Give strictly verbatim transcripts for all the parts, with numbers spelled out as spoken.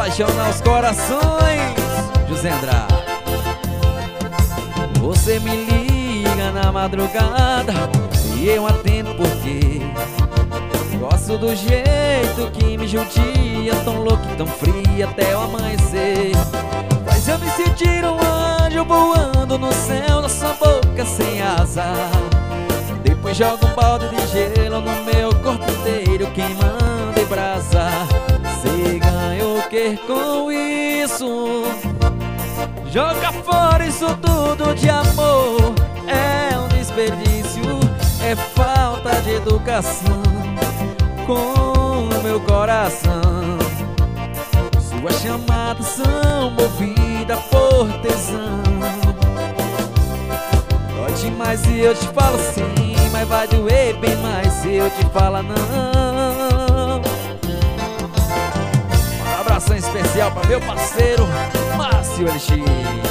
apaixonar os corações. José Andrade. Você me liga na madrugada e eu atendo porque gosto do jeito que me judia, tão louco e tão frio até o amanhecer. Faz eu me sentir um anjo voando no céu da sua boca sem asa. Depois joga um balde de gelo no meu corpo inteiro, queimando em brasa. Cê ganha o que com isso? Joga fora isso tudo de amor. É um desperdício, é falta de educação com o meu coração. Suas chamadas são movidas por tesão. Dói demais se eu te falo sim, mas vai doer bem mais se eu te falar não. Um abração especial para meu parceiro Márcio L X.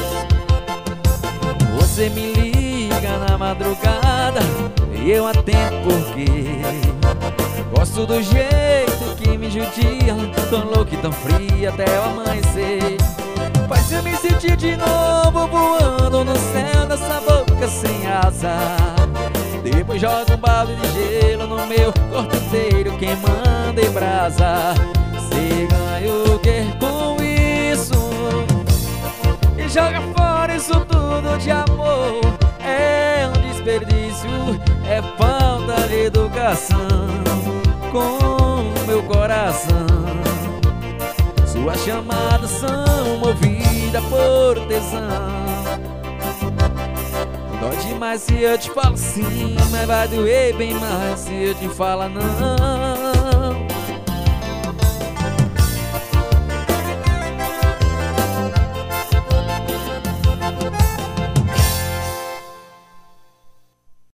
Você me liga na madrugada e eu atendo porque gosto do jeito que me judia, tão louco e tão frio até o amanhecer. Faz eu me sentir de novo voando no céu dessa boca sem asa. Depois joga um balde de gelo no meu corpo inteiro, queimando em brasa. Cê ganha o que com isso? E joga fora isso tudo de amor. É um desperdício, é falta de educação com meu coração. Suas chamadas são movidas por tesão. Dói demais se eu te falo sim, mas vai doer bem mais se eu te falar não.